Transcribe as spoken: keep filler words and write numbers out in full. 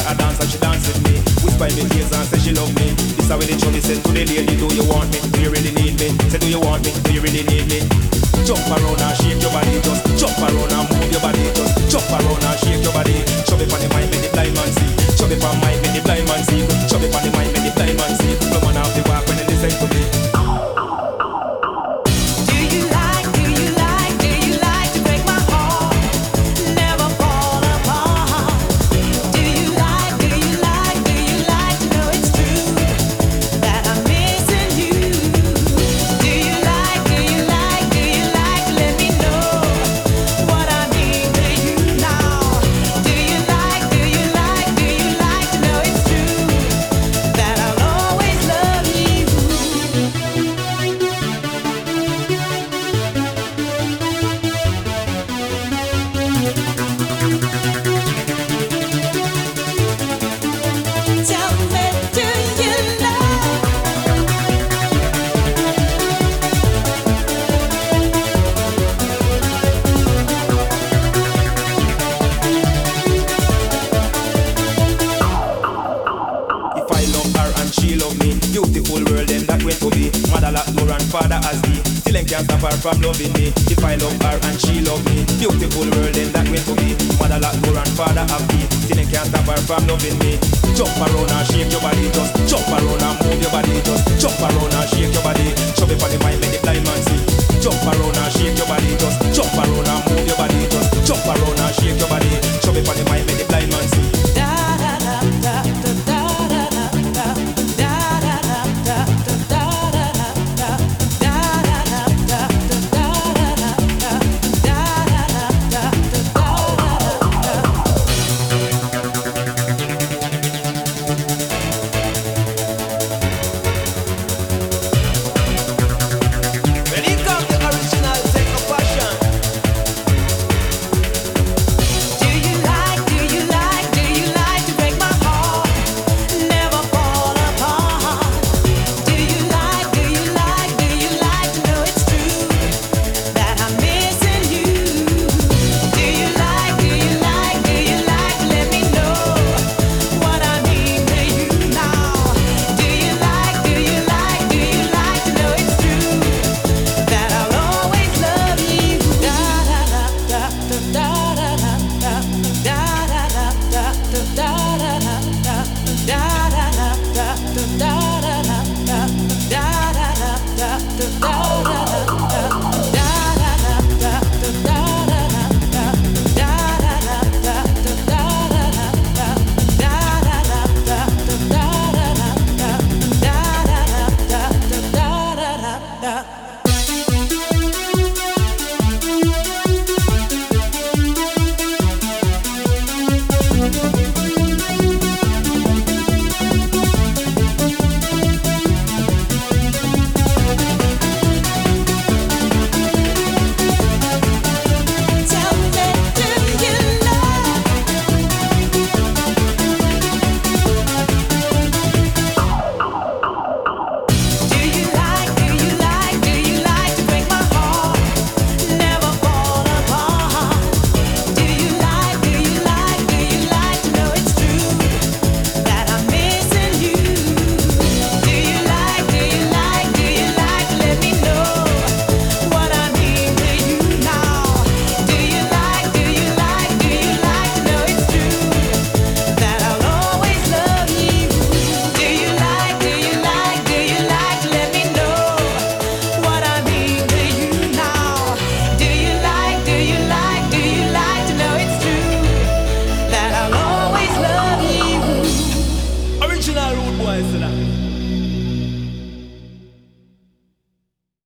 a dance and she dance with me. Whisper in my ears and say she love me. This how they show me say to the lady, do you want me? Do you really need me? Say do you want me? Do you really need me? Jump around and shake your body, just jump around and move your body, just jump around and shake your body. Shove it on the mind, make the blind man see. Shove it on mind, make the blind man see. Shove it on the mind, make the blind man see. No man have to walk when they listen to me. From loving me, if I love her and she love me, beautiful world then that way to be. Mother like more and father have me, still they can't stop her from loving me. Jump around and shake your body, just jump around and move your body, just jump around and shake your body. Shove it on the mind, make the blind man see. Jump around and shake your body, just jump around and move your body, just jump around and shake your body. Shove it on the mind, make